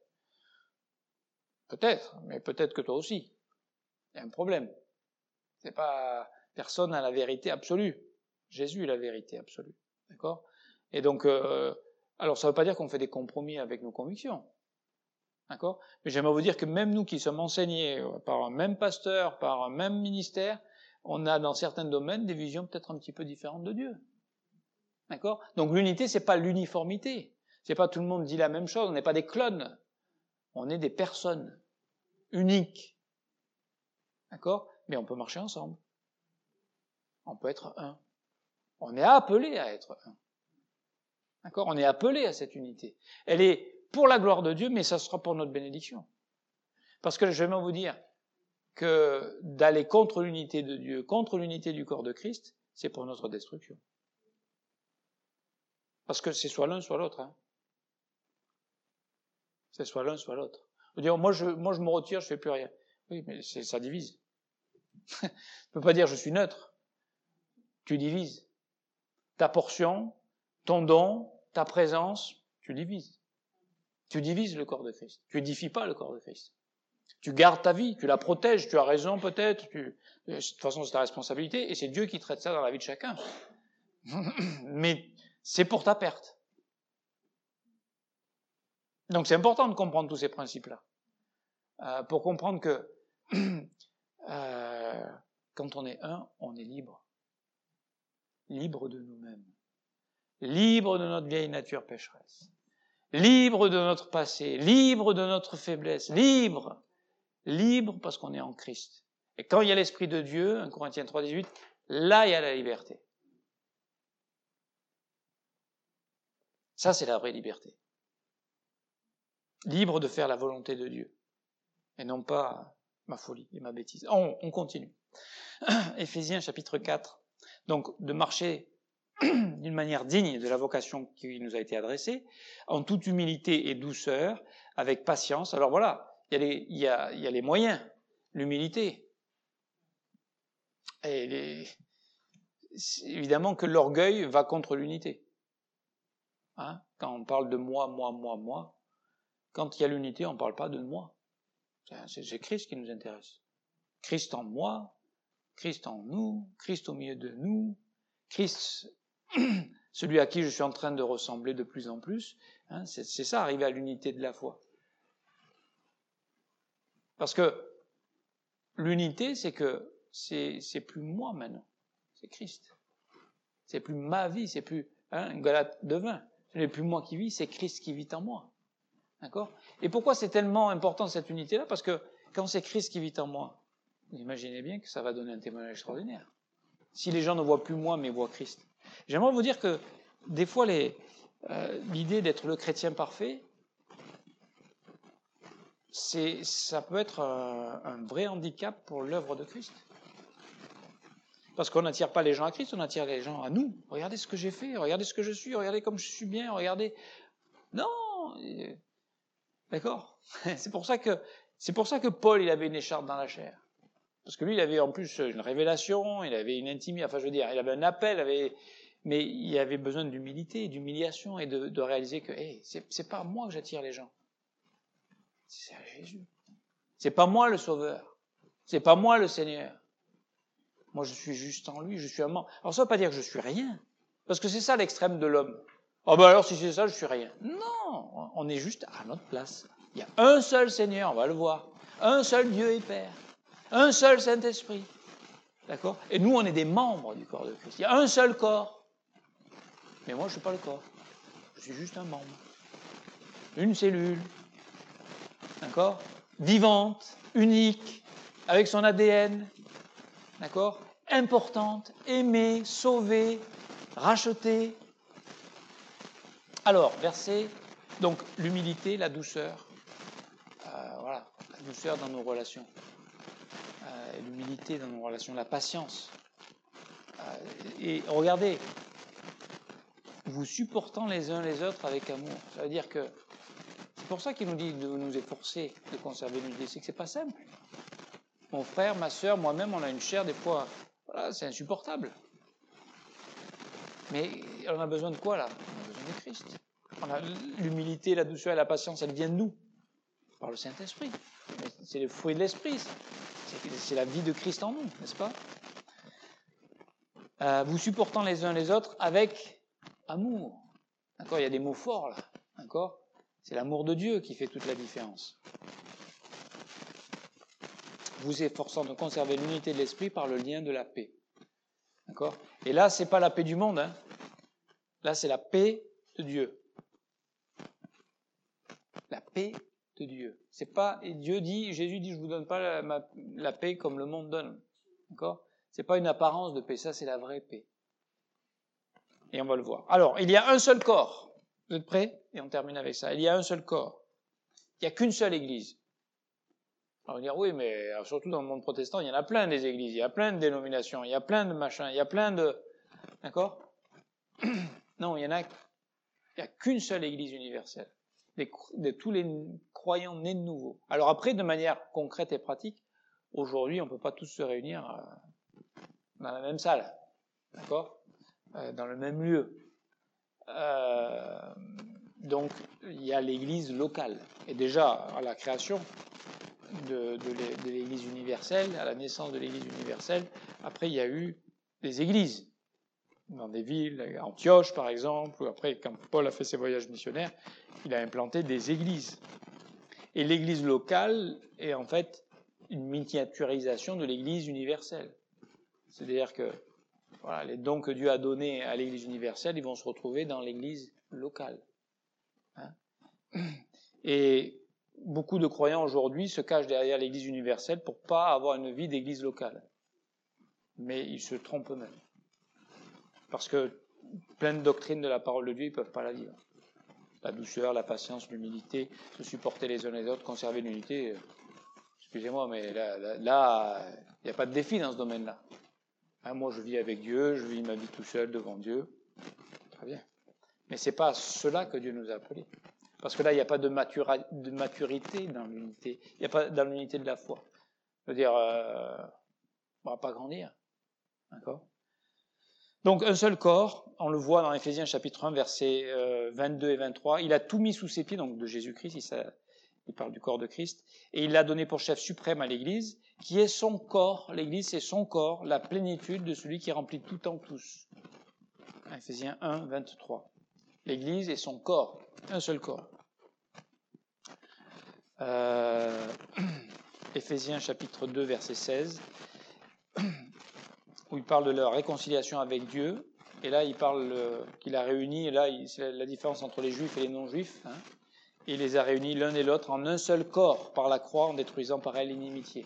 Peut-être, mais peut-être que toi aussi. Il y a un problème. C'est pas, personne n'a la vérité absolue. Jésus est la vérité absolue. D'accord? Et donc, euh, alors ça ne veut pas dire qu'on fait des compromis avec nos convictions. D'accord? Mais j'aimerais vous dire que même nous qui sommes enseignés par un même pasteur, par un même ministère, on a dans certains domaines des visions peut-être un petit peu différentes de Dieu. D'accord? Donc l'unité, c'est pas l'uniformité. C'est pas tout le monde dit la même chose. On n'est pas des clones. On est des personnes uniques. D'accord? Mais on peut marcher ensemble. On peut être un. On est appelé à être un. D'accord? On est appelé à cette unité. Elle est pour la gloire de Dieu, mais ça sera pour notre bénédiction. Parce que je vais même vous dire que d'aller contre l'unité de Dieu, contre l'unité du corps de Christ, c'est pour notre destruction. Parce que c'est soit l'un, soit l'autre. Hein. C'est soit l'un, soit l'autre. Vous dire, moi je, moi je me retire, je fais plus rien. Oui, mais c'est, ça divise. Tu ne peux pas dire je suis neutre. Tu divises. Ta portion, ton don, ta présence, tu divises. Tu divises le corps de Christ. Tu édifies pas le corps de Christ. Tu gardes ta vie, tu la protèges, tu as raison peut-être, tu... de toute façon c'est ta responsabilité, et c'est Dieu qui traite ça dans la vie de chacun. Mais c'est pour ta perte. Donc c'est important de comprendre tous ces principes-là. Euh, pour comprendre que, euh, quand on est un, on est libre. Libre de nous-mêmes. Libre de notre vieille nature pécheresse. Libre de notre passé. Libre de notre faiblesse. Libre. Libre parce qu'on est en Christ. Et quand il y a l'Esprit de Dieu, un Corinthiens trois, dix-huit, là il y a la liberté. Ça, c'est la vraie liberté. Libre de faire la volonté de Dieu. Et non pas ma folie et ma bêtise. On, on continue. Éphésiens chapitre quatre. Donc, de marcher d'une manière digne de la vocation qui nous a été adressée, en toute humilité et douceur, avec patience. Alors voilà, il y a les, il y a, il y a les moyens, l'humilité. Et les, évidemment que l'orgueil va contre l'unité. Hein? Quand on parle de moi, moi, moi, moi, quand il y a l'unité, on ne parle pas de moi. C'est, c'est Christ qui nous intéresse. Christ en moi, Christ en nous, Christ au milieu de nous, Christ, celui à qui je suis en train de ressembler de plus en plus. Hein? C'est, c'est ça, arriver à l'unité de la foi. Parce que l'unité, c'est que c'est, c'est plus moi maintenant, c'est Christ. C'est plus ma vie, c'est plus hein, une galate de vin. Ce n'est plus moi qui vis, c'est Christ qui vit en moi. D'accord ? Et pourquoi c'est tellement important cette unité-là ? Parce que quand c'est Christ qui vit en moi, vous imaginez bien que ça va donner un témoignage extraordinaire. Si les gens ne voient plus moi, mais voient Christ. J'aimerais vous dire que des fois, les, euh, l'idée d'être le chrétien parfait, c'est, ça peut être un, un vrai handicap pour l'œuvre de Christ. Parce qu'on n'attire pas les gens à Christ, on attire les gens à nous. Regardez ce que j'ai fait, regardez ce que je suis, regardez comme je suis bien, regardez. Non, d'accord. C'est pour ça que c'est pour ça que Paul il avait une écharpe dans la chair. Parce que lui il avait en plus une révélation, il avait une intimité, enfin je veux dire, il avait un appel, avait, mais il avait besoin d'humilité, d'humiliation et de, de réaliser que hey, c'est, c'est pas moi que j'attire les gens, c'est à Jésus. C'est pas moi le Sauveur, c'est pas moi le Seigneur. Moi, je suis juste en lui, je suis un membre. Alors, ça ne veut pas dire que je suis rien, parce que c'est ça l'extrême de l'homme. Oh ben alors, si c'est ça, je suis rien. Non, on est juste à notre place. Il y a un seul Seigneur, on va le voir. Un seul Dieu et Père. Un seul Saint-Esprit. D'accord ? Et nous, on est des membres du corps de Christ. Il y a un seul corps. Mais moi, je ne suis pas le corps. Je suis juste un membre. Une cellule. D'accord ? Vivante, unique, avec son A D N. D'accord ? Importante, aimée, sauvée, rachetée. Alors, verset, donc l'humilité, la douceur. Euh, voilà, la douceur dans nos relations. Euh, et l'humilité dans nos relations, la patience. Euh, et regardez, vous supportant les uns les autres avec amour. Ça veut dire que, c'est pour ça qu'il nous dit de nous efforcer de conserver l'unité, c'est que c'est pas simple. Mon frère, ma sœur, moi-même, on a une chair des fois, voilà, c'est insupportable. Mais on a besoin de quoi là ? On a besoin de Christ. On a l'humilité, la douceur et la patience, elles viennent de nous, par le Saint-Esprit. C'est le fruit de l'Esprit, c'est, c'est la vie de Christ en nous, n'est-ce pas ? euh, Vous supportant les uns les autres avec amour. D'accord ? Il y a des mots forts là, d'accord ? C'est l'amour de Dieu qui fait toute la différence. Vous efforçant de conserver l'unité de l'esprit par le lien de la paix. D'accord ? Et là, c'est pas la paix du monde, hein. Là, c'est la paix de Dieu. La paix de Dieu. C'est pas, et Dieu dit, Jésus dit, je vous donne pas la, ma, la paix comme le monde donne. D'accord ? C'est pas une apparence de paix, ça c'est la vraie paix. Et on va le voir. Alors, il y a un seul corps. Vous êtes prêts ? Et on termine avec ça. Il y a un seul corps. Il n'y a qu'une seule église. Alors, on va dire, oui, mais surtout dans le monde protestant, il y en a plein des églises, il y a plein de dénominations, il y a plein de machins, il y a plein de... D'accord ? Non, il y en a, il n'y a qu'une seule église universelle, de, de tous les croyants nés de nouveau. Alors après, de manière concrète et pratique, aujourd'hui, on ne peut pas tous se réunir dans la même salle, d'accord ? euh, Dans le même lieu. Euh, donc, il y a l'église locale. Et déjà, à la création de, de, de l'église universelle, à la naissance de l'église universelle, après, il y a eu des églises dans des villes, Antioche par exemple, ou après, quand Paul a fait ses voyages missionnaires, il a implanté des églises. Et l'église locale est en fait une miniaturisation de l'église universelle. C'est-à-dire que voilà, les dons que Dieu a donnés à l'Église universelle, ils vont se retrouver dans l'Église locale. Hein? Et beaucoup de croyants aujourd'hui se cachent derrière l'Église universelle pour pas avoir une vie d'Église locale. Mais ils se trompent eux-mêmes. Parce que plein de doctrines de la parole de Dieu, ils ne peuvent pas la vivre. La douceur, la patience, l'humilité, se supporter les uns les autres, conserver l'unité. Excusez-moi, mais là, là, là, il n'y a pas de défi dans ce domaine-là. Hein, moi, je vis avec Dieu, je vis ma vie tout seul devant Dieu. Très bien. Mais ce n'est pas cela que Dieu nous a appelés. Parce que là, il n'y a pas de, matura, de maturité dans l'unité. Il n'y a pas dans l'unité de la foi. Je veux dire, euh, on ne va pas grandir. D'accord ? Donc, un seul corps, on le voit dans Éphésiens chapitre un, versets euh, vingt-deux et vingt-trois. Il a tout mis sous ses pieds, donc de Jésus-Christ, il, ça, il parle du corps de Christ, et il l'a donné pour chef suprême à l'Église, qui est son corps. L'Église, c'est son corps, la plénitude de celui qui remplit tout en tous. Éphésiens un, vingt-trois. L'Église est son corps, un seul corps. Euh, Éphésiens chapitre deux, verset seize, où il parle de leur réconciliation avec Dieu, et là il parle euh, qu'il a réuni, et là c'est la différence entre les juifs et les non-juifs, hein, et il les a réunis l'un et l'autre en un seul corps par la croix, en détruisant par elle l'inimitié.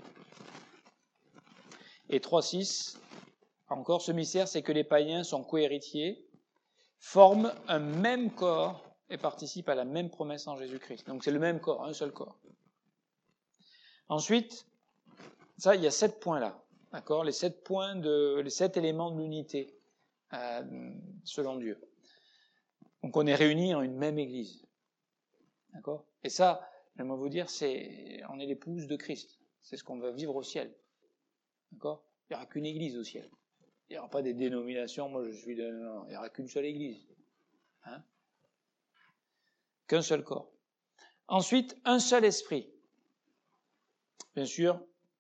Et trois six, encore, ce mystère, c'est que les païens sont cohéritiers, forment un même corps et participent à la même promesse en Jésus-Christ. Donc c'est le même corps, un seul corps. Ensuite, ça, il y a sept points là. D'accord, les sept points de, les sept éléments de l'unité euh, selon Dieu. Donc on est réunis en une même Église, d'accord. Et ça, j'aimerais vous dire, c'est, on est l'épouse de Christ. C'est ce qu'on va vivre au ciel, d'accord. Il n'y aura qu'une Église au ciel. Il n'y aura pas des dénominations. Moi, je suis de, non, il n'y aura qu'une seule Église, hein, qu'un seul corps. Ensuite, un seul esprit. Bien sûr.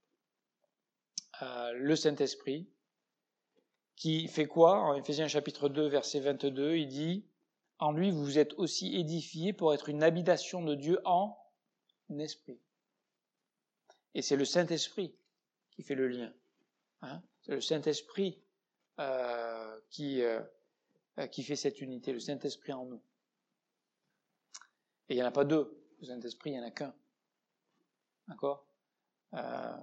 Euh, le Saint-Esprit, qui fait quoi? En Éphésiens chapitre deux, verset vingt-deux, il dit « En lui, vous êtes aussi édifiés pour être une habitation de Dieu en esprit. » Et c'est le Saint-Esprit qui fait le lien. Hein, c'est le Saint-Esprit euh, qui, euh, qui fait cette unité, le Saint-Esprit en nous. Et il n'y en a pas deux. Le Saint-Esprit, il n'y en a qu'un. D'accord? euh...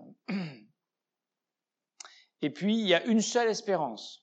Et puis, il y a une seule espérance.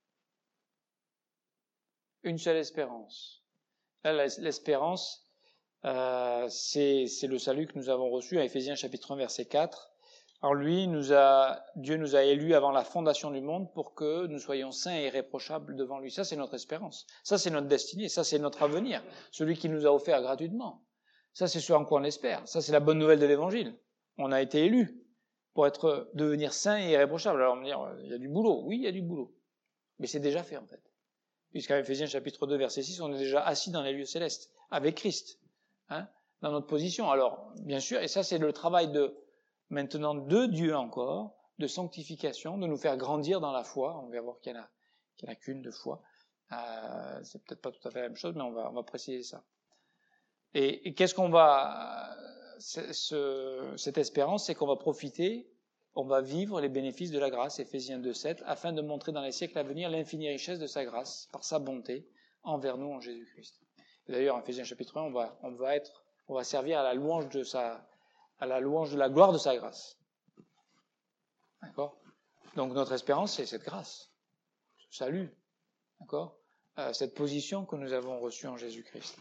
Une seule espérance. Là, l'espérance, euh, c'est, c'est le salut que nous avons reçu à Éphésiens chapitre un, verset quatre. En lui, nous a, Dieu nous a élus avant la fondation du monde pour que nous soyons saints et irréprochables devant lui. Ça, c'est notre espérance. Ça, c'est notre destinée. Ça, c'est notre avenir. Celui qui nous a offert gratuitement. Ça, c'est ce en quoi on espère. Ça, c'est la bonne nouvelle de l'Évangile. On a été élus pour être, devenir saints et irréprochables. Alors, on va me dire, il y a du boulot. Oui, il y a du boulot. Mais c'est déjà fait, en fait. Puisqu'à Éphésiens chapitre deux, verset six, on est déjà assis dans les lieux célestes, avec Christ, hein, dans notre position. Alors, bien sûr, et ça, c'est le travail de, maintenant, de Dieu encore, de sanctification, de nous faire grandir dans la foi. On va voir qu'il n'y en a, qu'il n'y en a qu'une de foi. Euh, c'est peut-être pas tout à fait la même chose, mais on va, on va préciser ça. Et, et qu'est-ce qu'on va, ce, cette espérance, c'est qu'on va profiter, on va vivre les bénéfices de la grâce, Éphésiens deux, sept, afin de montrer dans les siècles à venir l'infinie richesse de sa grâce, par sa bonté, envers nous en Jésus-Christ. Et d'ailleurs, en Éphésiens chapitre un, on va, on va être, on va servir à la louange de sa, à la louange de la gloire de sa grâce. D'accord? Donc notre espérance, c'est cette grâce, ce salut, d'accord? Euh, cette position que nous avons reçue en Jésus-Christ.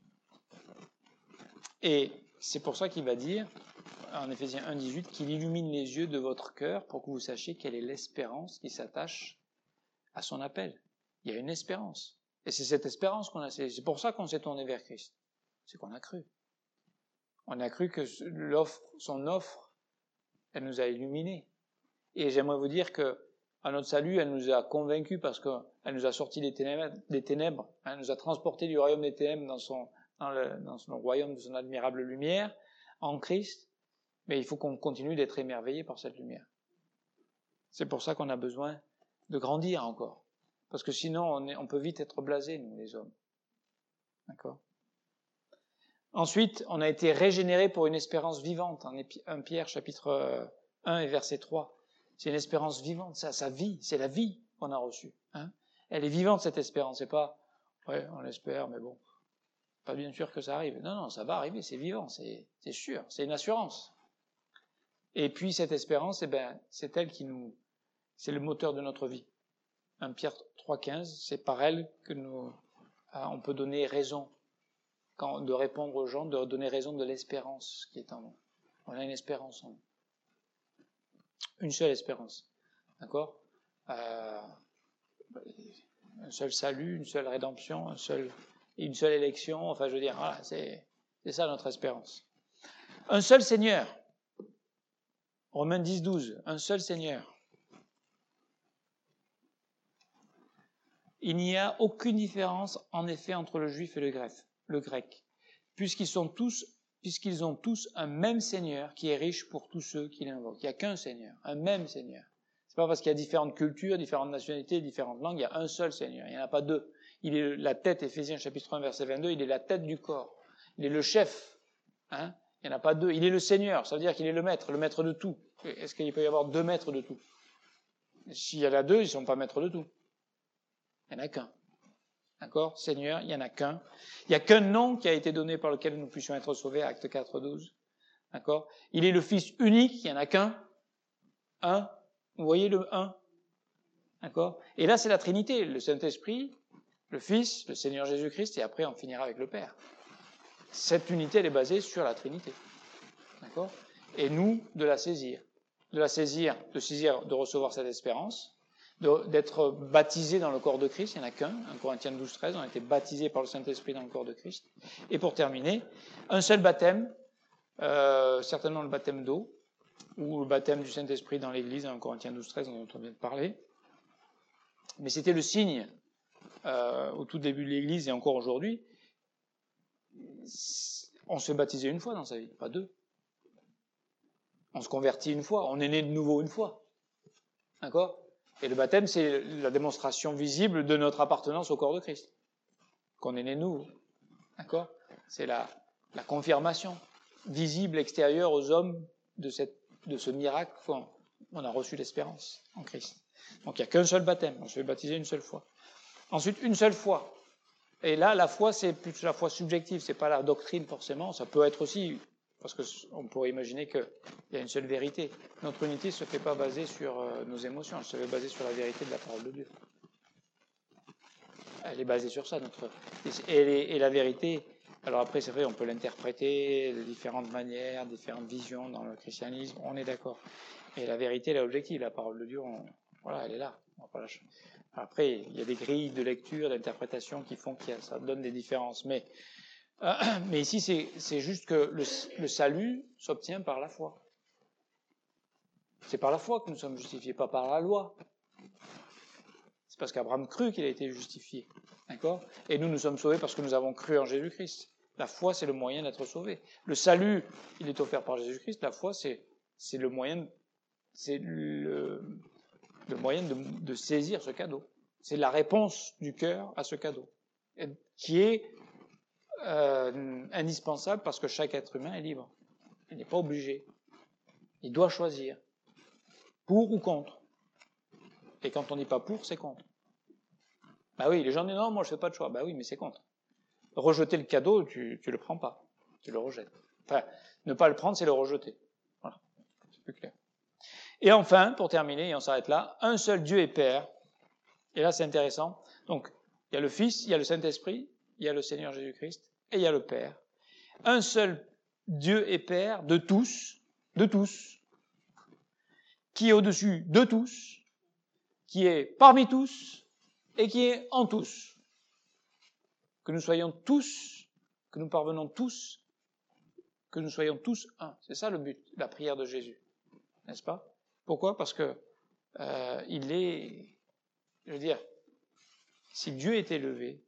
Et c'est pour ça qu'il va dire, en Éphésiens un, dix-huit, qu'il illumine les yeux de votre cœur pour que vous sachiez quelle est l'espérance qui s'attache à son appel. Il y a une espérance. Et c'est cette espérance qu'on a. C'est pour ça qu'on s'est tourné vers Christ. C'est qu'on a cru. On a cru que l'offre, son offre, elle nous a illuminés. Et j'aimerais vous dire que à notre salut, elle nous a convaincus parce qu'elle nous a sortis des ténèbres, des ténèbres. Elle nous a transportés du royaume des ténèbres dans son, dans le, dans son royaume de son admirable lumière, en Christ. Mais il faut qu'on continue d'être émerveillé par cette lumière. C'est pour ça qu'on a besoin de grandir encore. Parce que sinon, on, est, on peut vite être blasés, nous, les hommes. D'accord? Ensuite, on a été régénérés pour une espérance vivante. En premier Pierre, chapitre un et verset trois. C'est une espérance vivante, ça, ça vit, c'est la vie qu'on a reçue. Hein. Elle est vivante, cette espérance. C'est pas, ouais, on l'espère, mais bon, pas bien sûr que ça arrive. Non, non, ça va arriver, c'est vivant, c'est, c'est sûr, c'est une assurance. Et puis cette espérance, eh ben, c'est elle qui nous, c'est le moteur de notre vie. un Pierre trois quinze, c'est par elle que nous, on peut donner raison, quand, de répondre aux gens, de donner raison de l'espérance qui est en nous. On a une espérance en nous. Une seule espérance. D'accord euh, Un seul salut, une seule rédemption, un seul, une seule élection. Enfin, je veux dire, voilà, c'est, c'est ça notre espérance. Un seul Seigneur. Romains dix douze. Un seul Seigneur. Il n'y a aucune différence, en effet, entre le juif et le grec, le grec puisqu'ils sont tous, puisqu'ils ont tous un même Seigneur qui est riche pour tous ceux qui l'invoquent. Il n'y a qu'un Seigneur, un même Seigneur. C'est pas parce qu'il y a différentes cultures, différentes nationalités, différentes langues, il y a un seul Seigneur. Il n'y en a pas deux. Il est la tête, Éphésiens chapitre un, verset vingt-deux, il est la tête du corps. Il est le chef. Hein, il n'y en a pas deux. Il est le Seigneur, ça veut dire qu'il est le maître, le maître de tout. Est-ce qu'il peut y avoir deux maîtres de tout? S'il y en a deux, ils ne sont pas maîtres de tout. Il n'y en a qu'un. D'accord? Seigneur, il n'y en a qu'un. Il n'y a qu'un nom qui a été donné par lequel nous puissions être sauvés, Acte quatre douze. D'accord? Il est le Fils unique, il n'y en a qu'un. Un. Vous voyez le un? D'accord? Et là, c'est la Trinité, le Saint-Esprit, le Fils, le Seigneur Jésus-Christ, et après, on finira avec le Père. Cette unité, elle est basée sur la Trinité. D'accord? Et nous, de la saisir. De la saisir, de saisir, de recevoir cette espérance, d'être baptisé dans le corps de Christ, il n'y en a qu'un, un Corinthiens douze treize, on a été baptisé par le Saint-Esprit dans le corps de Christ. Et pour terminer, un seul baptême, euh, certainement le baptême d'eau, ou le baptême du Saint-Esprit dans l'Église, dans Corinthiens douze treize, dont on vient de parler. Mais c'était le signe, euh, au tout début de l'Église et encore aujourd'hui, on se baptisait une fois dans sa vie, pas deux. On se convertit une fois, on est né de nouveau une fois. D'accord ? Et le baptême, c'est la démonstration visible de notre appartenance au corps de Christ. Qu'on est né de nouveau. D'accord ? C'est la, la confirmation visible, extérieure aux hommes de, cette, de ce miracle qu'on on a reçu l'espérance en Christ. Donc il n'y a qu'un seul baptême, on se fait baptiser une seule fois. Ensuite, une seule foi. Et là, la foi, c'est plus la foi subjective, c'est pas la doctrine forcément, ça peut être aussi, parce qu'on pourrait imaginer qu'il y a une seule vérité. Notre unité ne se fait pas baser sur euh, nos émotions, elle se fait baser sur la vérité de la parole de Dieu. Elle est basée sur ça, notre... Et, et, et la vérité, alors après c'est vrai, on peut l'interpréter de différentes manières, différentes visions dans le christianisme, on est d'accord. Et la vérité, elle est objective, la parole de Dieu, on... voilà, elle est là. On va pas la... Après, il y a des grilles de lecture, d'interprétation qui font que ça donne des différences. Mais, euh, mais ici, c'est, c'est juste que le, le salut s'obtient par la foi. C'est par la foi que nous sommes justifiés, pas par la loi. C'est parce qu'Abraham crut qu'il a été justifié. D'accord ? Et nous, nous sommes sauvés parce que nous avons cru en Jésus-Christ. La foi, c'est le moyen d'être sauvé. Le salut, il est offert par Jésus-Christ. La foi, c'est, c'est le moyen, c'est le, le moyen de, de saisir ce cadeau. C'est la réponse du cœur à ce cadeau, qui est euh, indispensable parce que chaque être humain est libre. Il n'est pas obligé. Il doit choisir, pour ou contre. Et quand on dit pas pour, c'est contre. Bah oui, les gens disent non, moi je fais pas de choix. Bah oui, mais c'est contre. Rejeter le cadeau, tu, tu le prends pas. Tu le rejettes. Enfin, ne pas le prendre, c'est le rejeter. Voilà. C'est plus clair. Et enfin, pour terminer, et on s'arrête là, un seul Dieu et Père. Et là, c'est intéressant. Donc, il y a le Fils, il y a le Saint-Esprit, il y a le Seigneur Jésus-Christ, et il y a le Père. Un seul Dieu et Père de tous, de tous, qui est au-dessus de tous, qui est parmi tous, et qui est en tous. Que nous soyons tous, que nous parvenons tous, que nous soyons tous un. C'est ça le but, la prière de Jésus. N'est-ce pas ? Pourquoi ? Parce que euh, il est, je veux dire, si Dieu est élevé,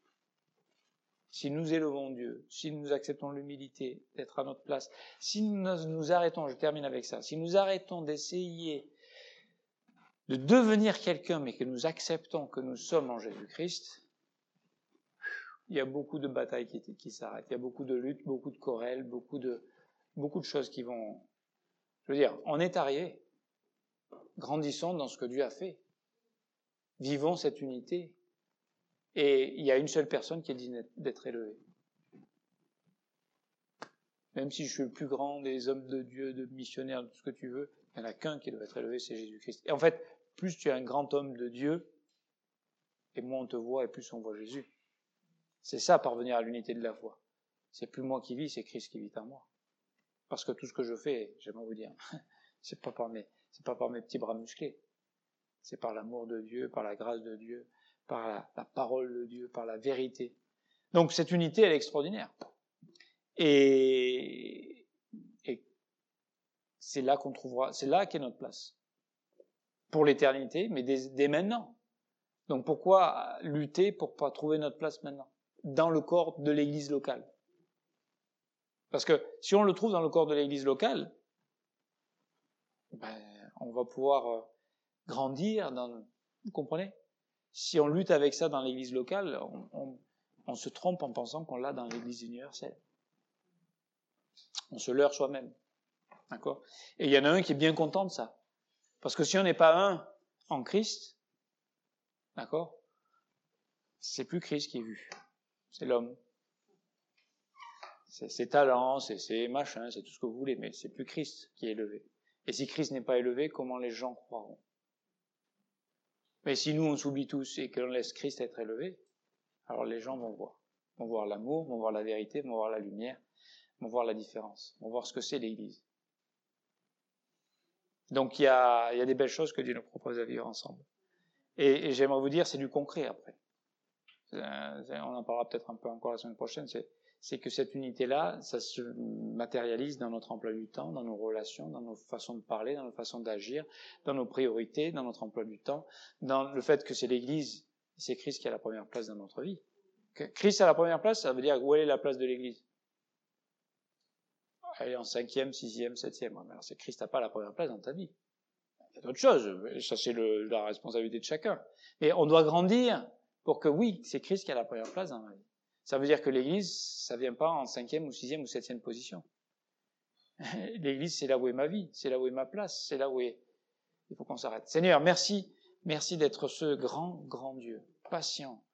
si nous élevons Dieu, si nous acceptons l'humilité d'être à notre place, si nous nous arrêtons, je termine avec ça, si nous arrêtons d'essayer de devenir quelqu'un, mais que nous acceptons que nous sommes en Jésus-Christ, il y a beaucoup de batailles qui, qui s'arrêtent, il y a beaucoup de luttes, beaucoup de querelles, beaucoup de, beaucoup de choses qui vont... Je veux dire, on est arrivé. Grandissons dans ce que Dieu a fait. Vivons cette unité. Et il y a une seule personne qui est digne d'être élevée. Même si je suis le plus grand des hommes de Dieu, de missionnaires, de tout ce que tu veux, il n'y en a qu'un qui doit être élevé, c'est Jésus-Christ. Et en fait, plus tu es un grand homme de Dieu, et moins on te voit, et plus on voit Jésus. C'est ça, parvenir à l'unité de la foi. C'est plus moi qui vis, c'est Christ qui vit en moi. Parce que tout ce que je fais, j'aimerais vous dire, c'est pas par mes, c'est pas par mes petits bras musclés. C'est par l'amour de Dieu, par la grâce de Dieu, par la, la parole de Dieu, par la vérité. Donc cette unité, elle est extraordinaire. Et, et c'est là qu'on trouvera, c'est là qu'est notre place. Pour l'éternité, mais dès, dès maintenant. Donc pourquoi lutter pour pas trouver notre place maintenant? Dans le corps de l'église locale. Parce que si on le trouve dans le corps de l'église locale, ben, on va pouvoir euh, grandir dans, vous comprenez? Si on lutte avec ça dans l'église locale, on, on, on se trompe en pensant qu'on l'a dans l'église universelle. On se leurre soi-même. D'accord? Et il y en a un qui est bien content de ça. Parce que si on n'est pas un en Christ, d'accord? C'est plus Christ qui est vu. C'est l'homme. C'est ses talents, c'est ses machins, c'est tout ce que vous voulez, mais c'est plus Christ qui est élevé. Et si Christ n'est pas élevé, comment les gens croiront? Mais si nous, on s'oublie tous et que l'on laisse Christ être élevé, alors les gens vont voir. Vont voir l'amour, vont voir la vérité, vont voir la lumière, vont voir la différence, vont voir ce que c'est l'Église. Donc il y a, il y a des belles choses que Dieu nous propose à vivre ensemble. Et, et j'aimerais vous dire, c'est du concret après. Euh, on en parlera peut-être un peu encore la semaine prochaine, c'est, c'est que cette unité-là, ça se matérialise dans notre emploi du temps, dans nos relations, dans nos façons de parler, dans nos façons d'agir, dans nos priorités, dans notre emploi du temps, dans le fait que c'est l'Église, c'est Christ qui a la première place dans notre vie. Que Christ a la première place, ça veut dire où elle est la place de l'Église? Elle est en cinquième, sixième, septième. Alors c'est Christ n'a pas la première place dans ta vie. Il y a d'autres choses, ça c'est le, la responsabilité de chacun. Mais on doit grandir pour que oui, c'est Christ qui a la première place dans ma vie. Ça veut dire que l'Église, ça vient pas en cinquième ou sixième ou septième position. L'Église, c'est là où est ma vie, c'est là où est ma place, c'est là où est... Il faut qu'on s'arrête. Seigneur, merci, merci d'être ce grand, grand Dieu, patient,